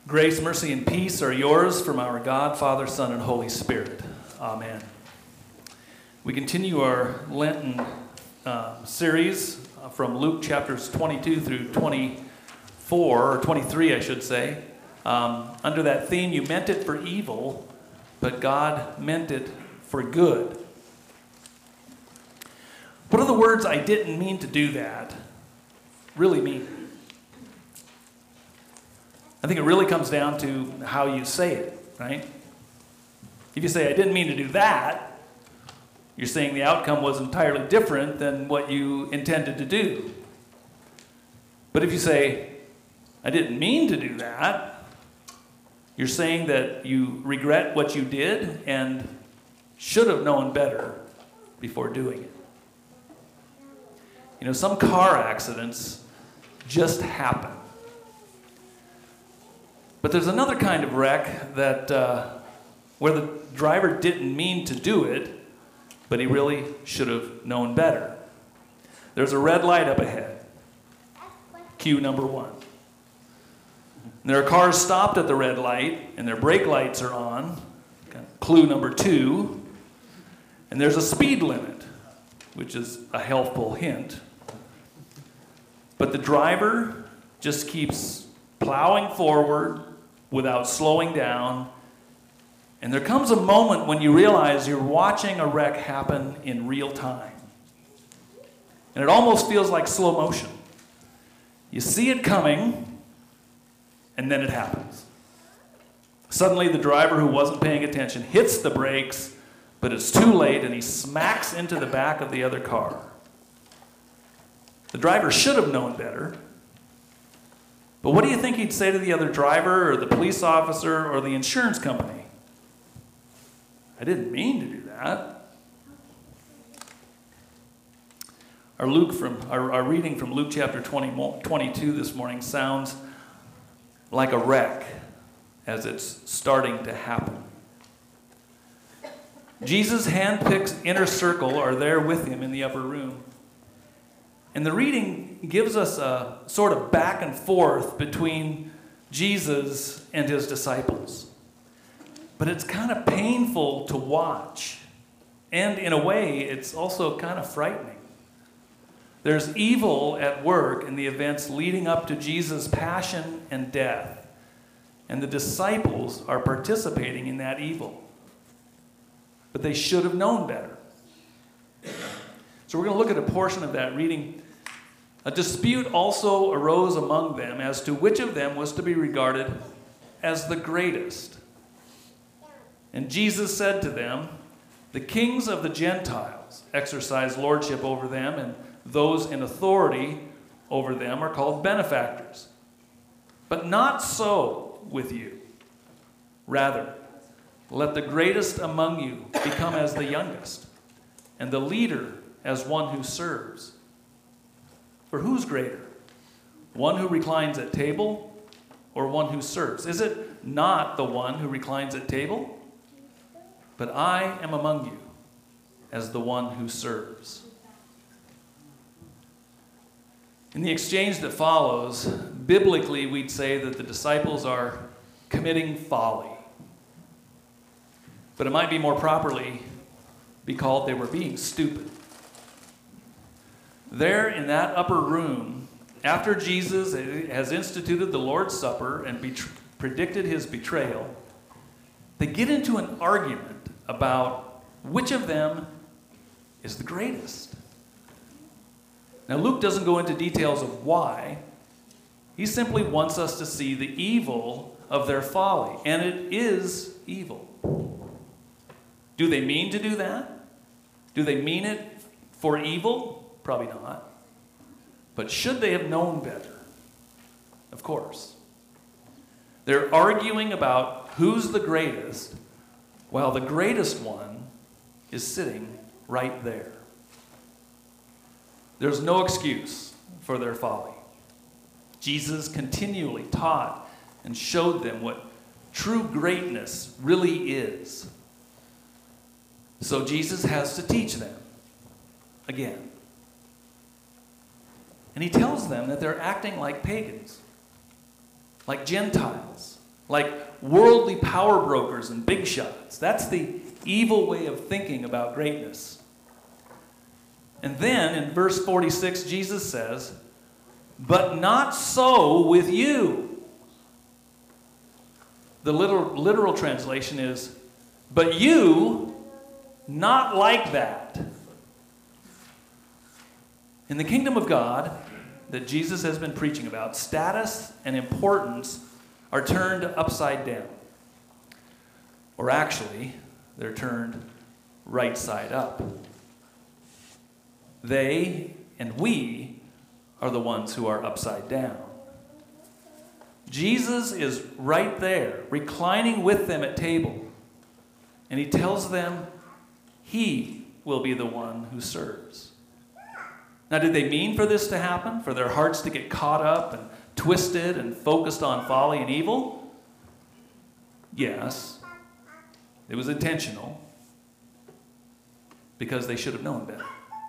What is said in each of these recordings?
Grace, mercy, and peace are yours from our God, Father, Son, and Holy Spirit. Amen. We continue our Lenten series from Luke chapters 22 through 24, or 23, I should say. Under that theme, you meant it for evil, but God meant it for good. What do the words "I didn't mean to do that" really mean? I think it really comes down to how you say it, right? If you say, "I didn't mean to do that," you're saying the outcome was entirely different than what you intended to do. But if you say, "I didn't mean to do that," you're saying that you regret what you did and should have known better before doing it. You know, some car accidents just happen. But there's another kind of wreck that where the driver didn't mean to do it, but he really should have known better. There's a red light up ahead. Cue number one. And there are cars stopped at the red light, and their brake lights are on. Clue number two. And there's a speed limit, which is a helpful hint. But the driver just keeps plowing forward without slowing down. And there comes a moment when you realize you're watching a wreck happen in real time. And it almost feels like slow motion. You see it coming, and then it happens. Suddenly the driver who wasn't paying attention hits the brakes, but it's too late, and he smacks into the back of the other car. The driver should have known better. But what do you think he'd say to the other driver or the police officer or the insurance company? "I didn't mean to do that." Our reading from Luke chapter 22 this morning sounds like a wreck as it's starting to happen. Jesus' handpicked inner circle are there with him in the upper room. And the reading gives us a sort of back and forth between Jesus and his disciples. But it's kind of painful to watch. And in a way, it's also kind of frightening. There's evil at work in the events leading up to Jesus' passion and death. And the disciples are participating in that evil. But they should have known better. So we're going to look at a portion of that reading. A dispute also arose among them as to which of them was to be regarded as the greatest. And Jesus said to them, "The kings of the Gentiles exercise lordship over them, and those in authority over them are called benefactors. But not so with you. Rather, let the greatest among you become as the youngest, and the leader as one who serves. For who's greater? One who reclines at table or one who serves? Is it not the one who reclines at table? But I am among you as the one who serves." In the exchange that follows, biblically we'd say that the disciples are committing folly. But it might be more properly be called they were being stupid. There in that upper room, after Jesus has instituted the Lord's Supper and predicted his betrayal, they get into an argument about which of them is the greatest. Now, Luke doesn't go into details of why. He simply wants us to see the evil of their folly, and it is evil. Do they mean to do that? Do they mean it for evil? Probably not. But should they have known better? Of course. They're arguing about who's the greatest, while the greatest one is sitting right there. There's no excuse for their folly. Jesus continually taught and showed them what true greatness really is. So Jesus has to teach them again. And he tells them that they're acting like pagans, like Gentiles, like worldly power brokers and big shots. That's the evil way of thinking about greatness. And then in verse 46, Jesus says, "But not so with you." The literal translation is, "But you, not like that." In the kingdom of God that Jesus has been preaching about, status and importance are turned upside down. Or actually, they're turned right side up. They and we are the ones who are upside down. Jesus is right there, reclining with them at table. And he tells them he will be the one who serves. Now, did they mean for this to happen? For their hearts to get caught up and twisted and focused on folly and evil? Yes. It was intentional. Because they should have known better.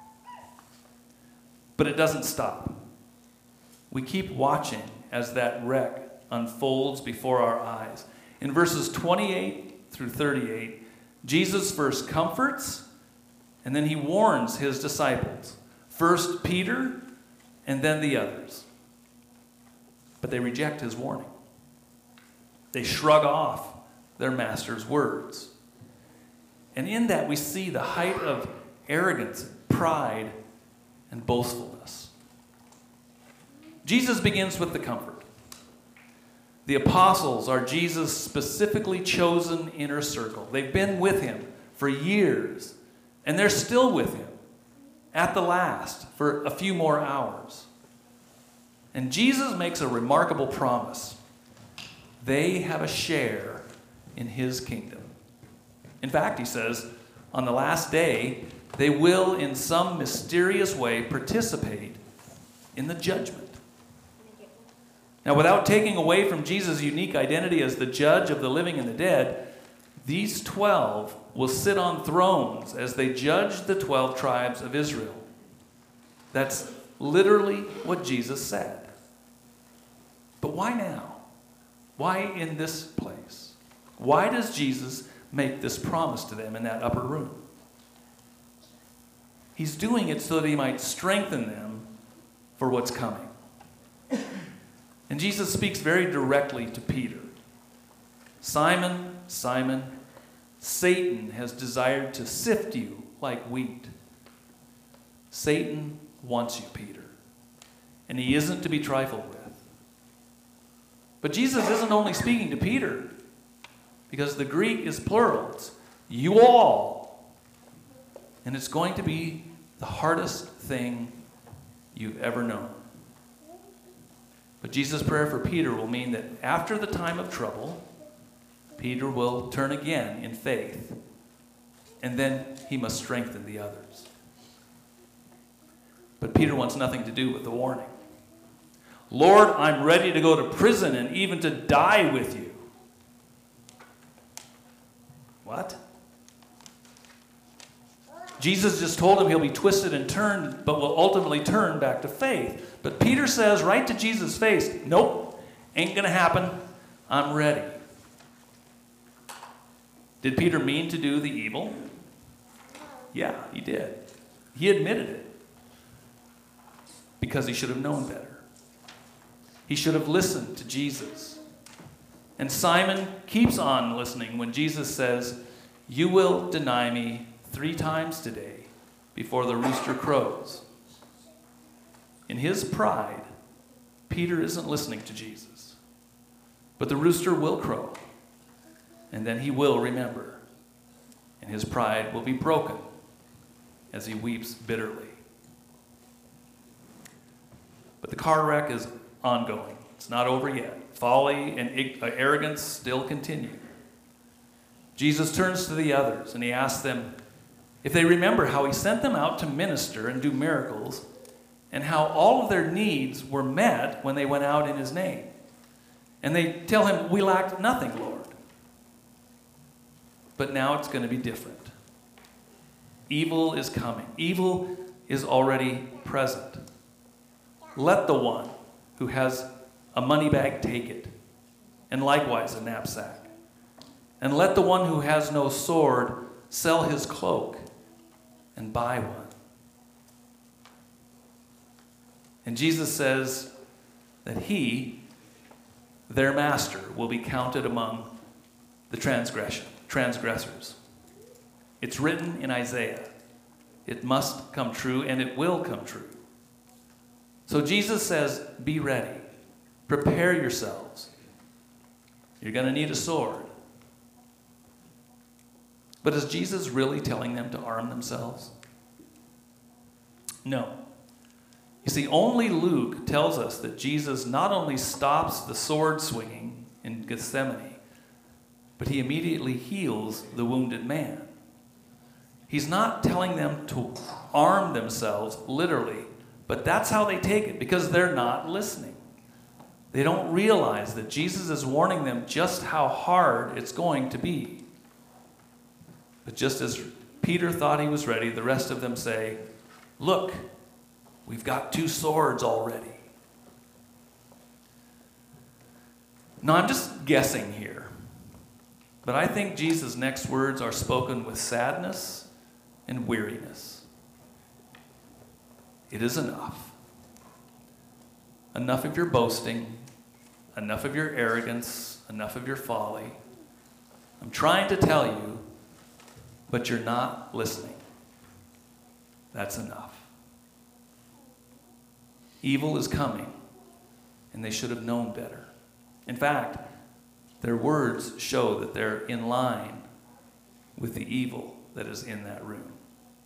But it doesn't stop. We keep watching as that wreck unfolds before our eyes. In verses 28 through 38, Jesus first comforts, and then he warns his disciples. First Peter, and then the others. But they reject his warning. They shrug off their master's words. And in that we see the height of arrogance, pride, and boastfulness. Jesus begins with the comfort. The apostles are Jesus' specifically chosen inner circle. They've been with him for years, and they're still with him at the last for a few more hours. And Jesus makes a remarkable promise. They have a share in his kingdom. In fact, he says, on the last day, they will in some mysterious way participate in the judgment. Now, without taking away from Jesus' unique identity as the judge of the living and the dead, these 12 will sit on thrones as they judge the 12 tribes of Israel. That's literally what Jesus said. But why now? Why in this place? Why does Jesus make this promise to them in that upper room? He's doing it so that he might strengthen them for what's coming. And Jesus speaks very directly to Peter. "Simon, Simon, Satan has desired to sift you like wheat." Satan wants you, Peter. And he isn't to be trifled with. But Jesus isn't only speaking to Peter, because the Greek is plural. It's you all. And it's going to be the hardest thing you've ever known. But Jesus' prayer for Peter will mean that after the time of trouble, Peter will turn again in faith. And then he must strengthen the others. But Peter wants nothing to do with the warning. "Lord, I'm ready to go to prison and even to die with you." What? Jesus just told him he'll be twisted and turned, but will ultimately turn back to faith. But Peter says right to Jesus' face, "Nope, ain't going to happen. I'm ready." Did Peter mean to do the evil? Yeah, he did. He admitted it. Because he should have known better. He should have listened to Jesus. And Simon keeps on listening when Jesus says, "You will deny me 3 times today before the rooster crows." In his pride, Peter isn't listening to Jesus. But the rooster will crow. And then he will remember. And his pride will be broken as he weeps bitterly. But the car wreck is ongoing. It's not over yet. Folly and arrogance still continue. Jesus turns to the others and he asks them if they remember how he sent them out to minister and do miracles, and how all of their needs were met when they went out in his name. And they tell him, "We lacked nothing, Lord." But now it's going to be different. Evil is coming. Evil is already present. Let the one who has a money bag take it, and likewise a knapsack. And let the one who has no sword sell his cloak and buy one. And Jesus says that he, their master, will be counted among the transgressors. It's written in Isaiah. It must come true, and it will come true. So Jesus says, be ready. Prepare yourselves. You're going to need a sword. But is Jesus really telling them to arm themselves? No. You see, only Luke tells us that Jesus not only stops the sword swinging in Gethsemane, but he immediately heals the wounded man. He's not telling them to arm themselves, literally, but that's how they take it, because they're not listening. They don't realize that Jesus is warning them just how hard it's going to be. But just as Peter thought he was ready, the rest of them say, look, we've got 2 swords already. Now, I'm just guessing here, but I think Jesus' next words are spoken with sadness and weariness. It is enough. Enough of your boasting, enough of your arrogance, enough of your folly. I'm trying to tell you, but you're not listening. That's enough. Evil is coming, and they should have known better. In fact, their words show that they're in line with the evil that is in that room.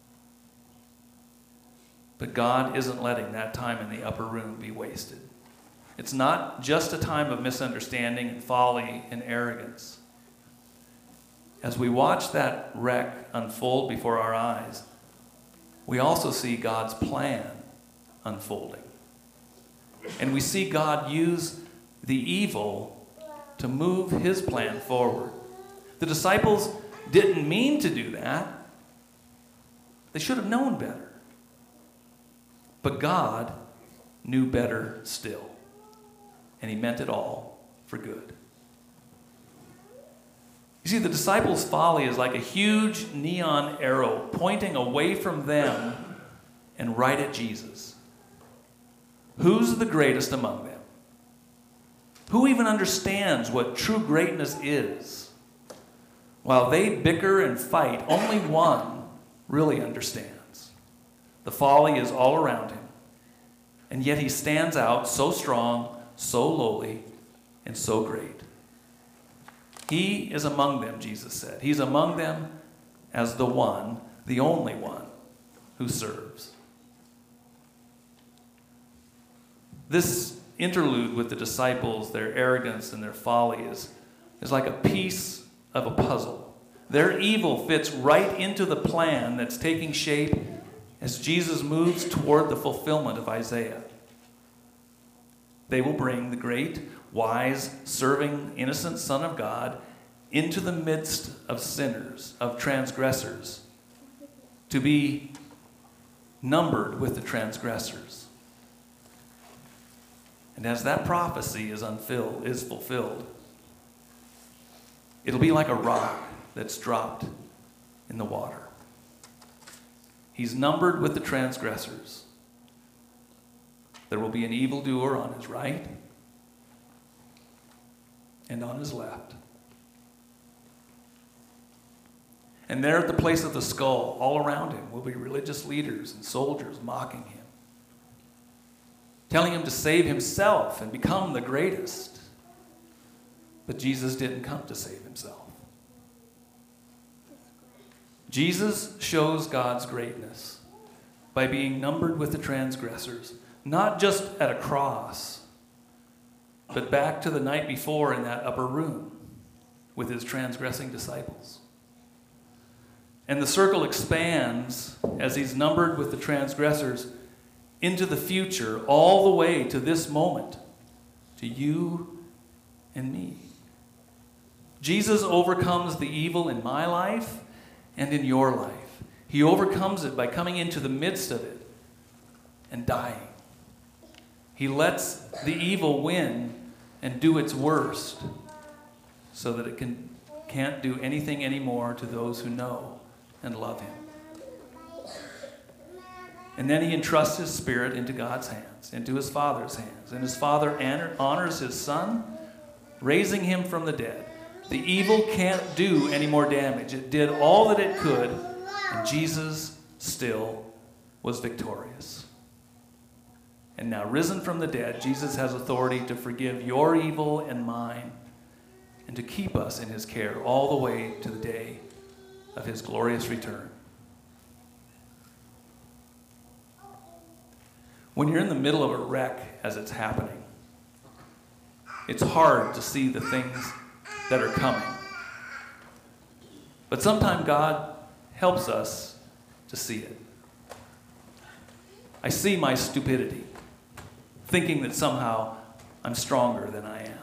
But God isn't letting that time in the upper room be wasted. It's not just a time of misunderstanding and folly and arrogance. As we watch that wreck unfold before our eyes, we also see God's plan unfolding. And we see God use the evil to move his plan forward. The disciples didn't mean to do that. They should have known better. But God knew better still. And he meant it all for good. You see, the disciples' folly is like a huge neon arrow pointing away from them and right at Jesus. Who's the greatest among them? Who even understands what true greatness is? While they bicker and fight, only one really understands. The folly is all around him, and yet he stands out so strong, so lowly, and so great. He is among them, Jesus said. He's among them as the one, the only one, who serves. This interlude with the disciples, their arrogance and their folly, is like a piece of a puzzle. Their evil fits right into the plan that's taking shape as Jesus moves toward the fulfillment of Isaiah. They will bring the great, wise, serving, innocent Son of God into the midst of sinners, of transgressors, to be numbered with the transgressors. And as that prophecy is fulfilled, it'll be like a rock that's dropped in the water. He's numbered with the transgressors. There will be an evildoer on his right and on his left. And there at the place of the skull, all around him, will be religious leaders and soldiers mocking him, telling him to save himself and become the greatest. But Jesus didn't come to save himself. Jesus shows God's greatness by being numbered with the transgressors, not just at a cross, but back to the night before in that upper room with his transgressing disciples. And the circle expands as he's numbered with the transgressors into the future, all the way to this moment, to you and me. Jesus overcomes the evil in my life and in your life. He overcomes it by coming into the midst of it and dying. He lets the evil win and do its worst so that it can't do anything anymore to those who know and love him. And then he entrusts his spirit into God's hands, into his Father's hands. And his Father honors his Son, raising him from the dead. The evil can't do any more damage. It did all that it could, and Jesus still was victorious. And now, risen from the dead, Jesus has authority to forgive your evil and mine, and to keep us in his care all the way to the day of his glorious return. When you're in the middle of a wreck as it's happening, it's hard to see the things that are coming. But sometimes God helps us to see it. I see my stupidity, thinking that somehow I'm stronger than I am.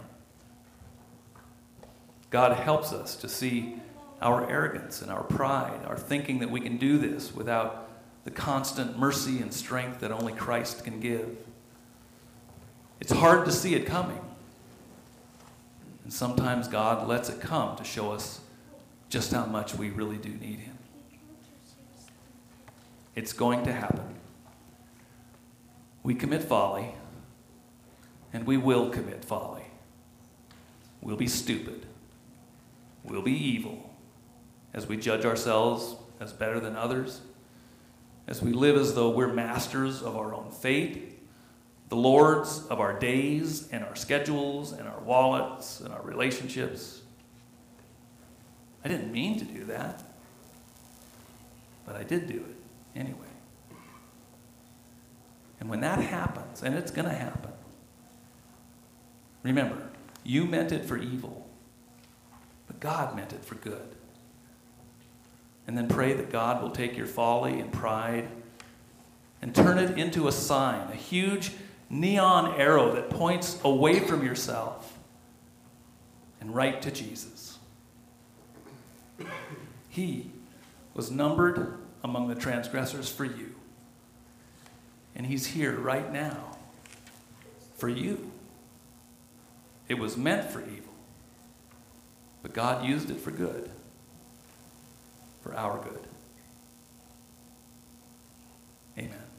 God helps us to see our arrogance and our pride, our thinking that we can do this without the constant mercy and strength that only Christ can give. It's hard to see it coming. And sometimes God lets it come to show us just how much we really do need him. It's going to happen. We commit folly, and we will commit folly. We'll be stupid. We'll be evil as we judge ourselves as better than others, as we live as though we're masters of our own fate, the lords of our days and our schedules and our wallets and our relationships. I didn't mean to do that, but I did do it anyway. And when that happens, and it's going to happen, remember, you meant it for evil, but God meant it for good. And then pray that God will take your folly and pride and turn it into a sign, a huge neon arrow that points away from yourself and right to Jesus. He was numbered among the transgressors for you. And he's here right now for you. It was meant for evil, but God used it for good, for our good. Amen.